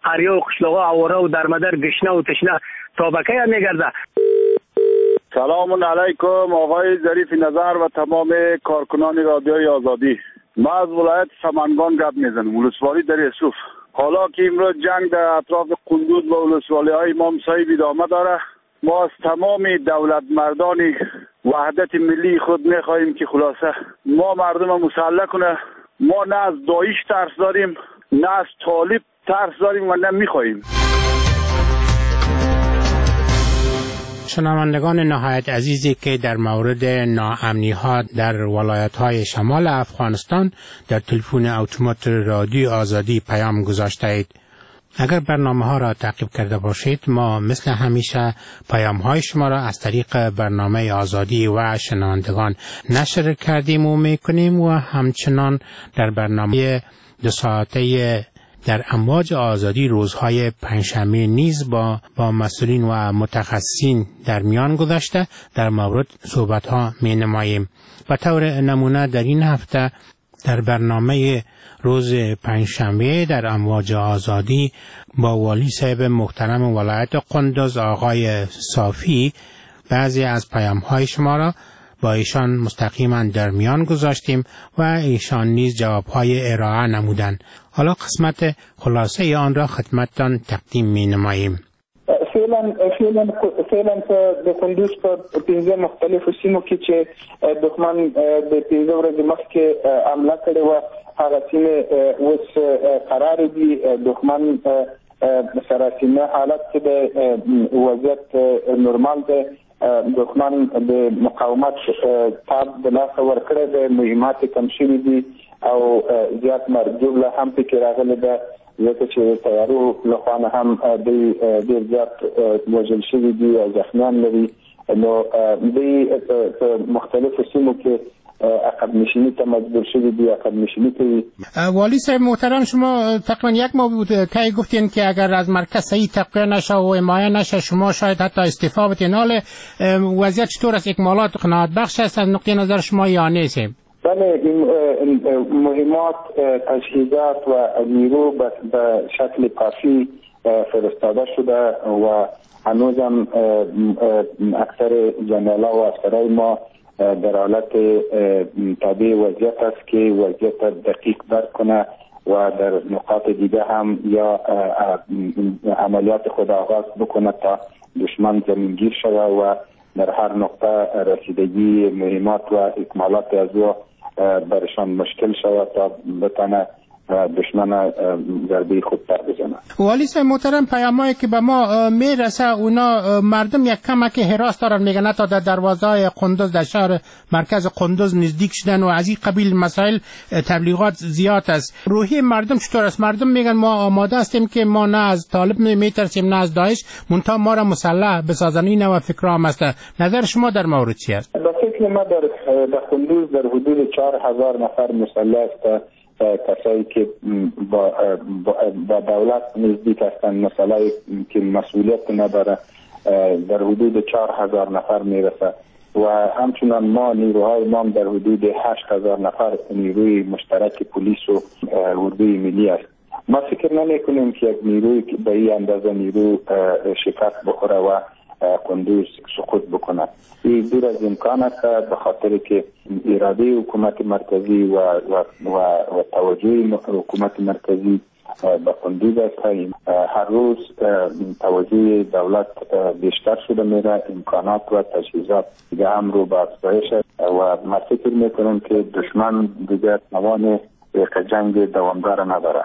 قریه و قشلاقا آواره و درمدر گشنه و تشنه تا به کی میگرده. سلام علیکم آقای ظریف نظر و تمام کارکنان رادیوی آزادی. ما از ولایت سمنگان گپ میزنم، ولسوالی در یوسف. حالا که امروز جنگ در اطراف قندوز و ولسوالی های امام صاحب ادامه داره، ما از تمام دولت مردان وحدت ملی خود میخواهیم که خلاصه ما مردم مسلح کنه. ما نه از داعش ترس داریم، نه از طالب ترس داریم و نه میخواهیم. شنوندگان نهایت عزیزی که در مورد ناامنی‌ها در ولایت‌های شمال افغانستان در تلفن اتومات رادیو آزادی پیام گذاشته اید. اگر برنامه‌ها را تعقیب کرده باشید، ما مثل همیشه پیام‌های شما را از طریق برنامه آزادی و شنوندگان نشر کردیم و می‌کنیم و همچنان در برنامه 2 ساعته در امواج آزادی روزهای پنجشنبه نیز با مسئولین و متخصصین در میان گذاشته در مورد صحبت‌ها می‌نماییم. به طور نمونه در این هفته در برنامه روز پنجشنبه در امواج آزادی با والی صاحب محترم ولایت قندوز آقای صافی بعضی از پیام‌های شما را با ایشان مستقیما در میان گذاشتیم و ایشان نیز جواب‌های ارائه نمودند. حالا قسمت خلاصه آن را خدمتتان تقدیم می‌نماییم. فعلا د کندوز په 15 مختلفو سیمو کې چې دښمن د 15 ورځې مخکې حمله کړې وه، هغه سیمې اوس قرار دي. دښمن سراسیمه حالت کې د وضعیت نورمال دی. دښمن د مقاومت تاب د لاسه ورکړی دی، مهمات کم شوي دي او زیات مرجوب له هم پکې راغلی ده، ځکه چې تیارو لخوا نه هم ډېر زیات وژل شوي دي او زخمیان لري. نو دوی په مختلفو سیمو کې عقب نشینی ته مجبور شدی دی، عقب نشینی کوي. والی صاحب محترم، شما تقریبا 1 ماه بود که گفتین که اگر از مرکز صحیح تقویه نشه و حمایه نشه شما شاید حتی استعفا بدین. حال وضعیت چطور است؟ اکمالات قناعت بخش است از نقطه نظر شما یا نیست؟ بله، مهمات، تجهیزات و نیرو به شکل کافی فرستاده شده و هنوزم اکثر جنرال‌ها و افسرهای ما در حالت تابع وضعیت است که وضعیت دقیق درک کنه و در نقاط دیگه هم یا عملیات خود آغاز بکنه تا دشمن زمینگیر شده و در هر نقطه رسیدگی مهمات و اکمالات از او برشان مشکل شود تا بتانه دشمن ضربه خودتر بزنه. والی صاحب محترم، پیامایی که به ما میرسه اونا مردم یک کمک هراس دارن، میگن تا در دروازه قندوز در شهر مرکز قندوز نزدیک شدن و از این قبیل مسائل تبلیغات زیاد است. روحی مردم چطور است؟ مردم میگن ما آماده هستیم که ما نه از طالب میترسیم نه از داعش، منتها ما را مسلح بسازن. این نوع فکرام است. نظر شما در مورد چی است؟ به فکر ما در قندوز در حدود 4000 نفر مسلح است، کسایی که با دولت نزدیک هستند، مسئله که مسئولیت نداره، در حدود 4000 نفر میرسه و همچنان ما نیروهای ما در حدود 8000 نفر نیروی مشترک پلیس و اردوی ملی است. ما فکر نمی کنیم که یک نیروی به این اندازه نیرو شکست بخوره و قندوز سقوط بکنه. این دور از امکان است، به خاطر که اراده حکومت مرکزی و توجه حکومت مرکزی به قندوز است. هر روز توجه دولت بیشتر شده میره، امکانات و تجهیزات دیگه هم رو به افزایش و ما فکر میکنم که دشمن دیگه توان یک جنگ دوامدار نداره.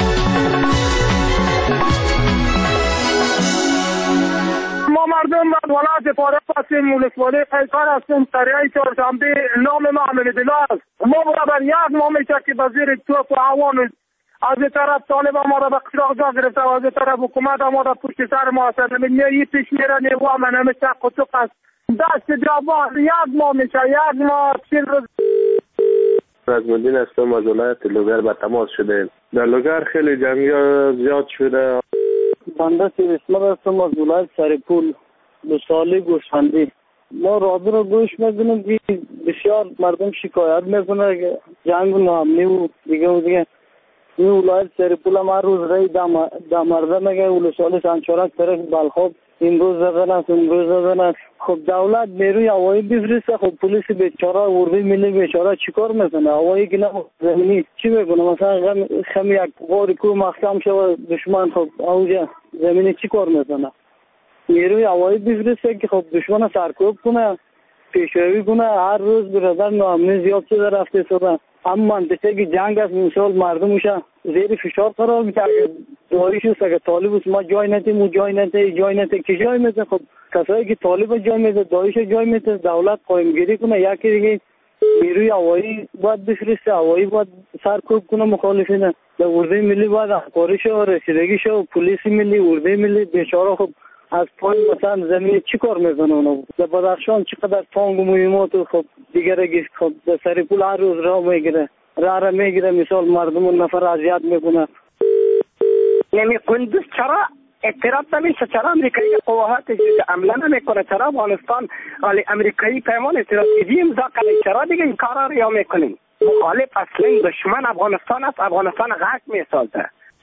ما مردم از ولایت فارغ هستیم، ولسوالی قیصر هستیم، سریعی چهارشنبه. نام ما حمید الله است. ما برابر 1 ماه میشه که به زیر توپ و هوان از این طرف طالب ما را به قشراق جا گرفته و از این طرف حکومت ما را پشت سر ما هست. این پیش میره نیوا من همیشه قطق است. دست جوان 1 ماه میشه، 1 ماه 40 روز. رزمالدین هستم، از ولایت لوگر به تماس شده. در لوگر خیلی جنگی زیاد شده. بنده اسمت هستم، از ولایت سرپول 2 ساله گوسفندی. ما رادیو رو گوش میکنیم که بسیار مردم شکایت میکنه که جنگ و ناامنی و دیگه این ولایت سرپول هم هر روز رای دامرده میگه ولسوالی سنچارک طرف بلخاب امروز زدن است. خب دولت نیروی هوایی بفرسته، خب پلیس بیچاره اردوی ملی بیچاره چیکار میکنه؟ هوایی که نه زمینی چی میکنه؟ مثلا خم یک غار کو محکم شود دشمن، خب اونجا زمینی چیکار میکنه؟ نیروی هوایی بفرسته که خب دشمن سرکوب کنه، پیشروی کنه. هر روز برادر ناامنی زیاد شده رفته شده. اما منطقه که جنگ است، مثال مردمش زیر فشار قرار میده. داعش است که طالب است، ما جای ندیم، جای نده که جای میده. خب کسایی که طالب جای میده، داعش جای میده، دولت قایم گیری کنه. یکی دیگه نیروی هوایی باید بفرسته، هوایی باید سرکوب کنه مخالفین. در اردوی ملی باید همکاری شه و رسیدگی شه و پلیس ملی، اردوی ملی بیچاره خب از پایین مثلا زمین چی کار میزنه اونا؟ در بدخشان چقدر تانگ و مهمات و خب دیگه خب در سرپول هر روز راه میگیره مثال مردم نفر اذیت میکنه. یعنی قندوز چرا اعتراف نمیشه؟ چرا امریکایی قواهاتش عمله نمیکنه؟ چرا افغانستان امریکایی پیمان استراتژی امضا کنه؟ چرا دیگه این کارا رو میکنیم؟ مخالف اصلا دشمن افغانستان است، افغانستان غرق میسازه.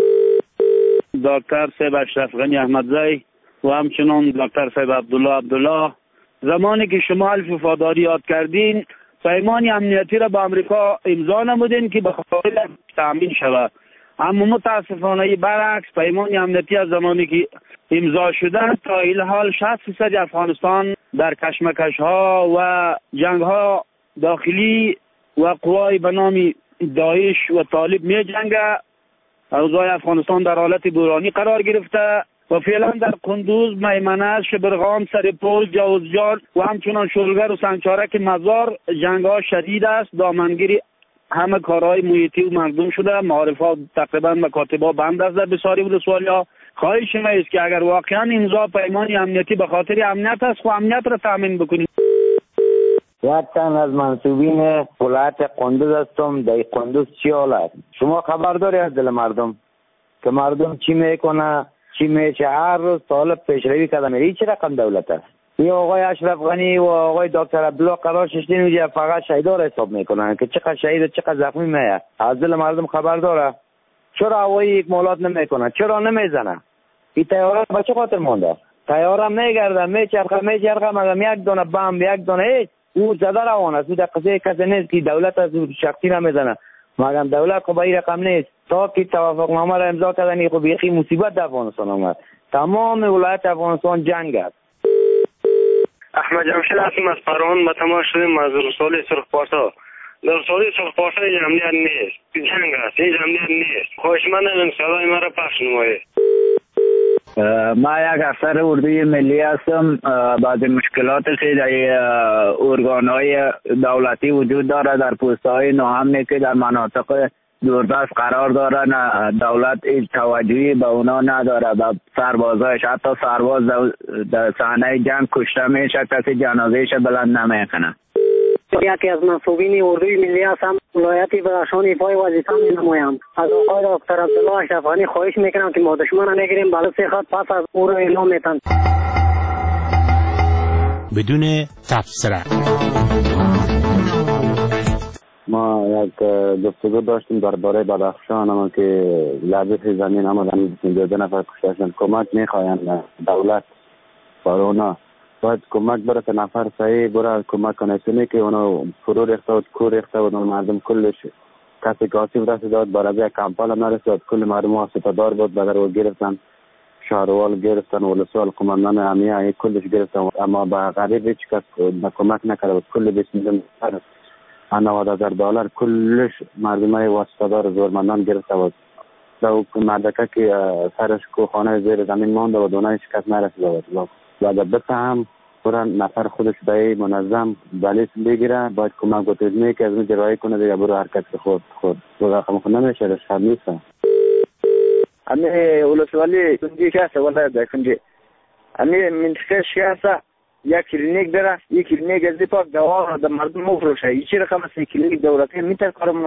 دکتر صاحب اشرف غنی احمدزی و همچنان دکتر صاحب عبدالله زمانی که شما حلف وفاداری یاد کردین، پیمان امنیتی را با امریکا امضا نمودین که به خاطر تامین شود، اما متاسفانه برعکس پیمان امنیتی از زمانی که امضا شده تا این حال 60% افغانستان در کشمکش ها و جنگ ها داخلی و قوای به نام داعش و طالب می جنگه. اوضاع افغانستان در حالت بحرانی قرار گرفته و فعلا در قندوز، میمنه، شبرغان، سرپول، جوزجان و همچنان شلگر و سنگچارک مزار جنگ ها شدید است. دامنگیری همه کارهای محیطی و مردم شده. معارفات تقریبا مکاتبا بند است در بسیاری ولسوالی‌ها. خواهش ما است که اگر واقعا امضا پیمان امنیتی به خاطر امنیت است، خو امنیت را تامین بکنید. یکتن از منصوبین ولایت قندوز هستم. در قندوز چی حال است؟ شما خبر داری از دل مردم که مردم چی میکنه، چی میشه؟ هر روز طالب پیشروی کردن. هیچ رقم دولت است. این آقای اشرف غنی و آقای دکتر عبدالله قرار ششتین میگه فقط شهیدا را حساب میکنن که چقدر شهید و چقدر زخمی میه. از دل مردم خبر داره؟ چرا هوایی اکمالات نمیکنه؟ چرا نمیزنه؟ این تیاره به چه خاطر مونده؟ تیاره میگرده، میچرخه مگم یک دونه بمب، یک دونه هیچ او زده روان است. در قضیه کسی نیست که دولت از شخصی نمیزنه، مگم دولت خب این رقم نیست. تا که توافق نامه را امضا کردن خب یکی مصیبت در افغانستان آمد. تمام ولایت افغانستان جنگ است. احمد جمشید هستم از پروان. به تماس شدیم از رساله سرخپارسا. در رساله سرخپارسا این امنیت نیست، جنگ است، این امنیت نیست. خواهشمندم صدای مرا پخش نمایید. ما یک افسر اردوی ملی هستم. بعض مشکلات که در ارگان‌های دولتی وجود داره در پست‌های ناامنی که در مناطق دوردست قرار دارن، دولت هیچ توجهی به اونا نداره. به سربازایش، حتی سرباز در صحنه جنگ کشته میشه، کسی جنازه‌اش بلند نمیکنه. یکی از منصوبین اردوی ملی هستم. ولایت بدخشان ایفای وظیفه می‌نمایم. از آقای دکتر عبدالله اشرف غنی خواهش میکنم که ما دشمن نگیریم، بالا سه خط پس از او را اعلام میتن. بدون تفسیر. ما یک گفتگو داشتیم درباره بدخشان، اما که لبه زمین آمدن 2 نفر کشته شدند. کمک میخواهند دولت بارونا باید کمک برسه، نفر صحیح برای کمک کنه. چون که اونا فرو ریخته و کور ریخته و مردم کلش کسی که آسیب رسیده برای کمپال هم نرسید. کل مردم آسیب‌دار بود، بدر و گرفتن، شهروال گرفتن، ولسوال قماندان امنیه کلش گرفتن، اما به غریب هیچ کس کمک نکرده. کل 20 میلیون $90,000 کلش مردمای واسطه‌دار زورمندان گرفته بود. در مردکه که سرش کوخانه زیر زمین مانده و دونه هیچ کس نرسیده بود. و البته هم برای نفر خودش به منظم بلیس بگیره، باید کمک بکنه که از اون جرایی کنه دیگه برو حرکت خود رقم خود نمیشه، رشد نیست. امی ولسوالی کنجی که هست ولایت در کنجی امی منطقه هست یک کلینیک داره. یک کلینیک از دیپاک دوا را در مردم مفروشه. این چی رقم است؟ کلینیک دولتی میتر کارمونه.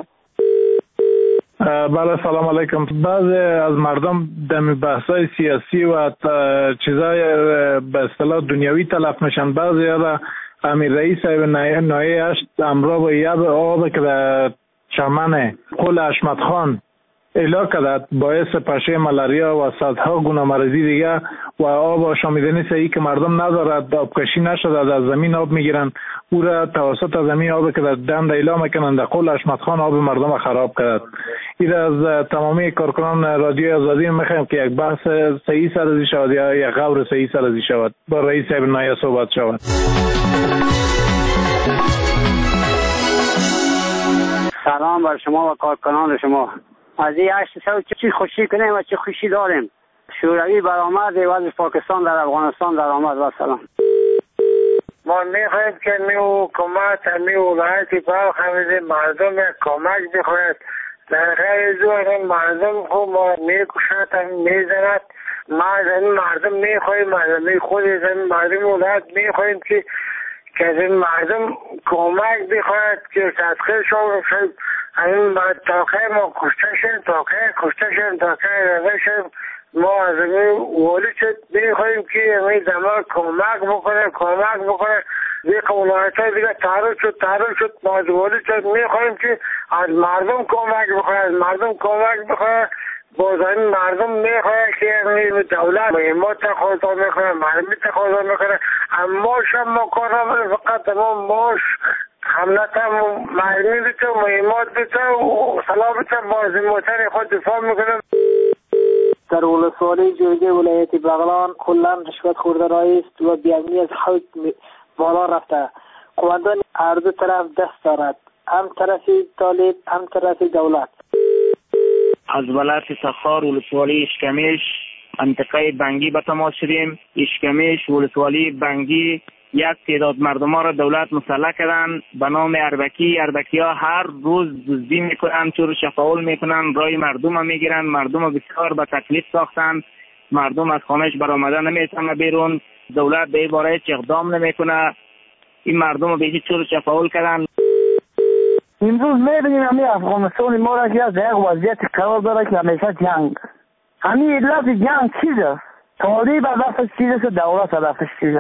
بله سلام علیکم. بعضی از مردم در بحث‌های سیاسی و چیزای به اصطلاح دنیوی تلف میشن. بعضی را امیر رئیس نایه اشت امرا و یاب آب که در چمن قل اشمت خان اعلام کرد باعث پشه ملاریا و صدها گونه مرضی دیگه و آب آشامیدنی صحیح که مردم ندارد، آبکشی نشده، از زمین آب میگیرن، او را توسط زمین آب که در دند اعلام میکنن در قول اشمت خان آب مردم خراب کرد. این از تمامی کارکنان رادیو آزادی میخوایم که یک بحث صحیح سرازی شود یا یک غور صحیح سرازی شود، با رئیس صاحب نایه صحبت شود. سلام بر شما و کارکنان شما. از این 800 چی خوشی کنیم و چی خوشی داریم. شوروی برآمد و از پاکستان در افغانستان در آمد. و سلام. ما میخوایم که حکومت ولایت بلخ همین مردم کمک بخواهد. در غیر زور مردم خوب ما میکشند میزند. ما این مردم میخواهیم مردم خود این مردم ولایت میخواهیم که از این مردم کمک بخواهد که صدقه شد. این تاقه ما کشته شد تاقه روه شد. ما از این والی شد میخواهیم که این دماغ کمک بکنه دیگه ولایت های دیگه تعرض شد ما از والی شد میخواهیم که از مردم کمک بخواه باز این مردم میخواه که دولت مهمات تقاضا میکنه مرمی تقاضا میکنه اما شما کار نمیده فقط ماش حملت هم مرمی بیته و مهمات بیته و سلام بیته باز موتر خود دفاع میکنه. در ولسوالی جرگه ولایت بغلان کلا رشوت خورده رایست و بی‌امنی از حد بالا رفته. قومندان هر دو طرف دست دارد، هم طرف طالب هم طرف دولت. از ولایت سخار ولسوالی اشکمیش منطقه بنگی به تماس شدیم. اشکمیش ولسوالی بنگی یک تعداد مردم ها را دولت مسلح کردن به نام اربکی ها هر روز دزدی میکنن، چور شفاول میکنن، رای مردم ها میگیرن، مردم ها بسیار به تکلیف ساختن، مردم از خانهش برآمده نمیتونه بیرون، دولت به این باره هیچ اقدام نمیکنه، این مردم ها به هیچ چور شفاول کردن. امروز میبینیم همین افغانستان ما را که از یک وضعیت قرار داره که همیشه جنگ. همین علت جنگ چیزه؟ طالب هدفش چیزه، دولت هدفش چیزه.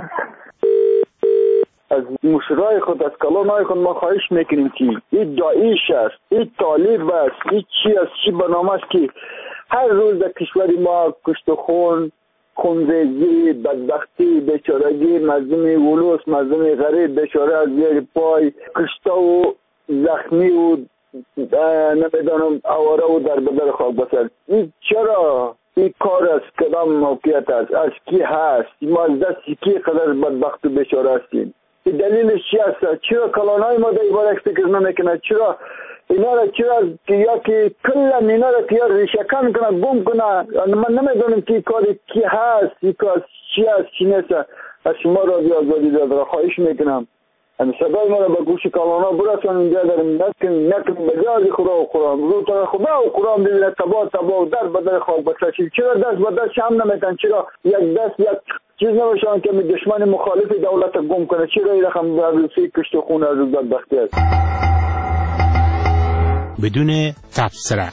از مشرای خود از کلانای خود ما خواهش میکنیم که این داعش است، این طالب است، این چی است، چی برنامه است که هر روز در کشور ما کشت و خونریزی، بدبختی، بیچارگی، مردم ولوس، مردم غریب بیچاره از زیر پای کشته و زخمی و نمیدانم آواره و در بدر خاک بسر. این چرا این کار است؟ کدام موقعیت است؟ از کی هست؟ ما از دست کی قدر بدبخت و بیچاره هستیم؟ این دلیلش چی است؟ چرا کلانای ما در این باره فکر نمیکنه؟ چرا اینا را یا که کلا اینا را که ریشه‌کن کنه، گم کنه؟ من نمیدونم که کار کی هست، این کار چی است، چی نیست. از شما رادیو آزادی را خواهش میکنم صدای ما را به گوش کلانا برسان. اینجا داریم نکن بجاز خدا و قرآن روتر خدا و قرآن ببینه تبا و در بدر خواب بسرشید. چرا دست به دست هم نمیتن؟ چرا یک دست یک چیز نباشن که دشمن مخالف دولت گم کنه؟ چرا این رقم بررسی کشت و خون از بدبختی است؟ بدون تبصره.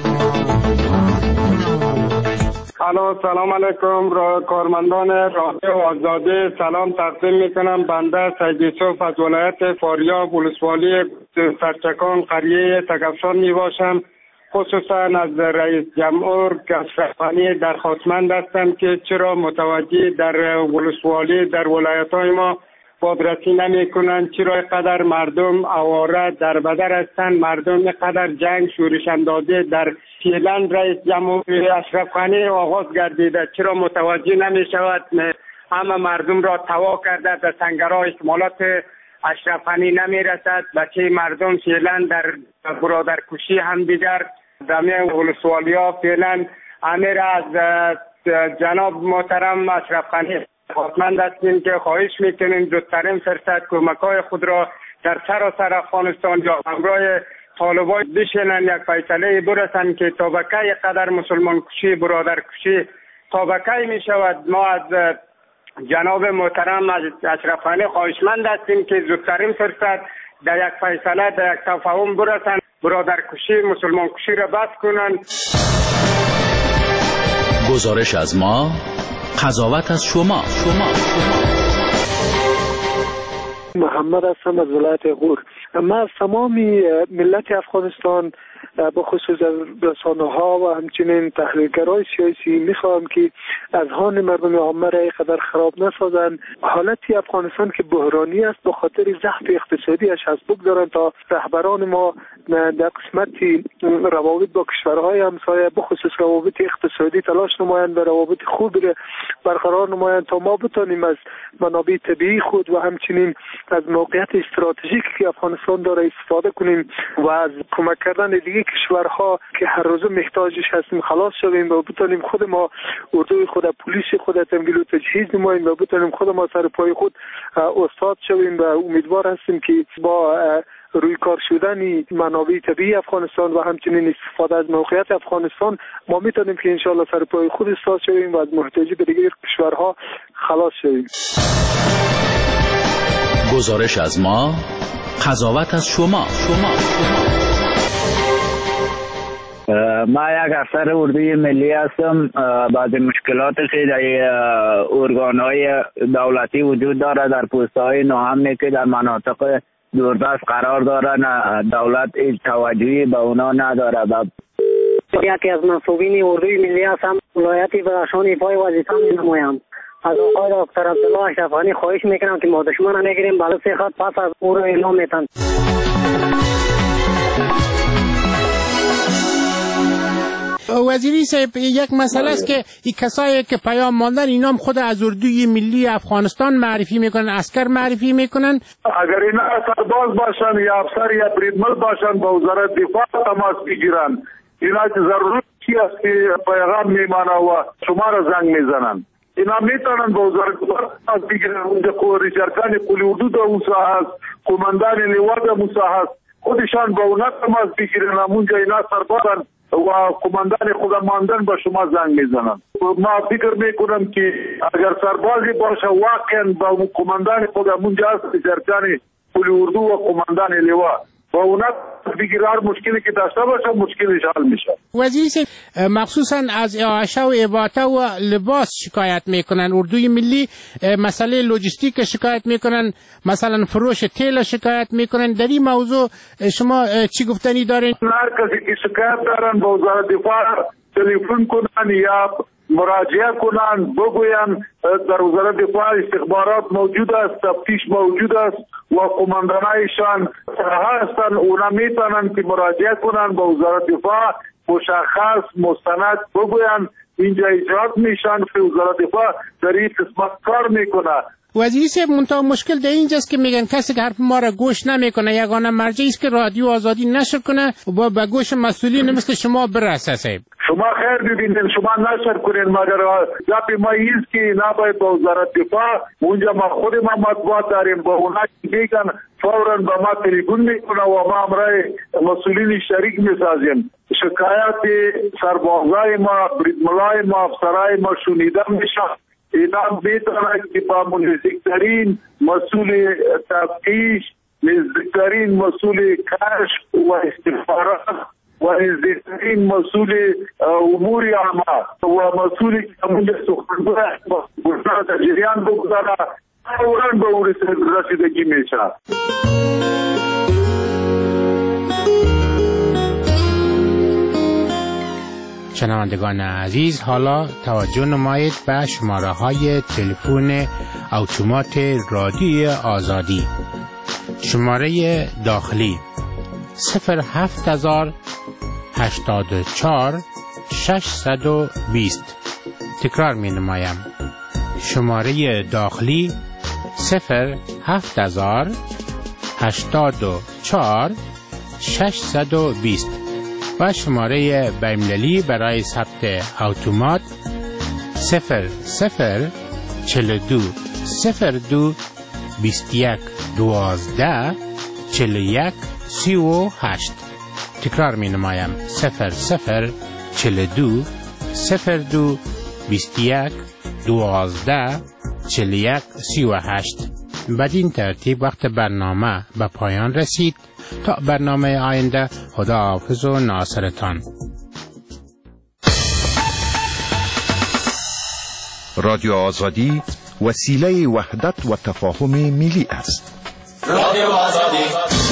سلام علیکم کارمندان رادیو آزادی. سلام تقدیم میکنم. بنده سید یوسف از ولایت فاریاب ولسوالی سرچکان قریه تکفشان می باشم. خصوصا از رئیس جمهور اشرف غنی درخواستمند هستم که چرا متوجه در ولسوالی در ولایت های ما بازرسی نمی کنند، چرا قدر مردم آواره در بدر هستند، مردم قدر جنگ شورش اندازه در فعلا رئیس جمهور اشرف غنی آغاز گردیده، چرا متوجه نمی شود؟ همه مردم را توا کرده، به سنگرها اکمالات اشرف غنی نمی رسد، بچه مردم فعلا در برادرکشی هم دیگر دمه ولسوالی ها فعلا امیر از جناب محترم اشرف غنی خواستمند هستیم که خواهش میکنیم زودترین فرصت کمک‌های خود را در سراسر افغانستان یا همراه طالبان بشینن، یک فیصله برسن که تا به کی قدر مسلمان کشی برادر کشی تا به کی می شود. ما از جناب محترم اشرف غنی خواهشمند هستیم که زودترین فرصت در یک فیصله در یک تفاهم برسن، برادر کشی مسلمان کشی را بس کنن. گزارش از ما، قضاوت از شما. محمد هستم از ولایت غور. من از تمام ملت افغانستان بخصوص از رسانه‌ها و همچنین تحلیلگرای سیاسی میخواهم که اذهان مردم عامه را اینقدر خراب نسازند. حالتی افغانستان که بحرانی است به خاطر ضعف اقتصادی اش از بگذارند تا رهبران ما در قسمت روابط با کشورهای همسایه بخصوص روابط اقتصادی تلاش نمایند و روابط خوب برقرار نمایند تا ما بتانیم از منابع طبیعی خود و همچنین از موقعیت استراتژیکی که افغانستان داره استفاده کنیم و از کمک کردن دیگه کشورها که هر روز محتاجش هستیم خلاص شویم و بتانیم خود ما اردوی خود پلیس خود تمویل و تجهیز نماییم و بتانیم خود ما سر پای خود استاد شویم و امیدوار هستیم که با روی کار شدن منابع طبیعی افغانستان و همچنین استفاده از موقعیت افغانستان ما میتونیم که انشالله سر پای خود استاد شویم و از محتاجی به دیگر کشورها خلاص شویم. گزارش از ما، قضاوت از شما. ما یک افسر اردوی ملی هستم. بعضی مشکلات که در ارگان‌های دولتی وجود داره در پست‌های ناامنی که در مناطق دوردست قرار دارن، دولت هیچ توجهی به اونا نداره. یکی از منصوبین اردوی ملی هستم. ولایتی براشان ایفای وظیفه می‌نمایم. از آقای دکتر عبدالله اشرفانی خواهش میکنم که ما دشمن نگیریم، بلکه 3 خط پس از او را اعلام میتن. وزیری صاحب، یک مسئله است که این کسایی که پیام ماندن اینا هم خود از اردوی ملی افغانستان معرفی میکنن، عسکر معرفی میکنن. اگر اینا سرباز باشن یا افسر یا بریدمن باشن با وزارت دفاع تماس بگیرن. اینا که ضروری است که پیغام میمانه و شما را زنگ میزنن. اینا میتونن با وزارت دفاع تماس بگیرن. اونجا ریشارکان قلی اردو در اون ساحه است، قماندان لوا در اون ساحه است، خودشان با اونا تماس بگیرن. اونجا اینا سربازن و قماندان خودماندن به شما زنگ میزنن. ما فکر میکنم که اگر سربازی باشه واقعا با قماندان خودمونجا است، ریشارکان قلی اردو و قماندان لوا با اونا دیگر هر مشکلی که داشته باشه مشکلش حل میشه. وزیر صاحب، مخصوصا از اعاشه و اباطه و لباس شکایت میکنن. اردوی ملی مسئله لوجستیک شکایت میکنن، مثلا فروش تیل شکایت میکنن. در این موضوع شما چی گفتنی دارین؟ هر کسی که شکایت دارن با وزارت دفاع تلفن کنن یا مراجعه کنن، بگوین در وزارت دفاع استخبارات موجود است، تفتیش موجود است و قماندانایشان هستن. اونا میتونن که مراجعه کنن با وزارت دفاع، مشخص مستند بگوین اینجا ایجاد میشن که وزارت دفاع در این قسمت کار میکنه. وزیر صاحب، منتها مشکل در اینجاست که میگن کسی که حرف ما را گوش نمیکنه یگانه مرجعی است که رادیو آزادی نشر کنه و به گوش مسئولین مثل شما برسه. صاحب شما خیر ببینید، شما نشر کنین، مگر گپ ما ایست که نباید با وزارت دفاع اونجا ما خود ما مطبوعات داریم، با اونا میگن فوراً به ما تلفن میکنه و ما امرای مسئولین شریک میسازیم. شکایت سربازای ما، بریدمنای ما، افسرای ما شنیده میشه. اینا میتونه که با نزدیکترین مسئول تفتیش، نزدیکترین مسئول کشف و استخبارات و نزدیکترین مسئول امور عامه و مسئولی که همونجا سخنگوی گفتن در جریان بگذاره فوراً به او رسیدگی میشه. شنوندگان عزیز، حالا توجه نمایید به شماره های تلفن اتومات رادیوی آزادی. شماره داخلی 07084 620. تکرار می نمایم. شماره داخلی 07084 620 و شماره بین‌المللی برای ثبت اتومات 0042 02 21 12 41 38. تکرار می نمایم 0042 02 21 12 41 38. بدین ترتیب وقت برنامه به پایان رسید. تا برنامه آینده، خداحافظ و ناصرتان. رادیو آزادی وسیله وحدت و تفاهم ملی است. رادیو آزادی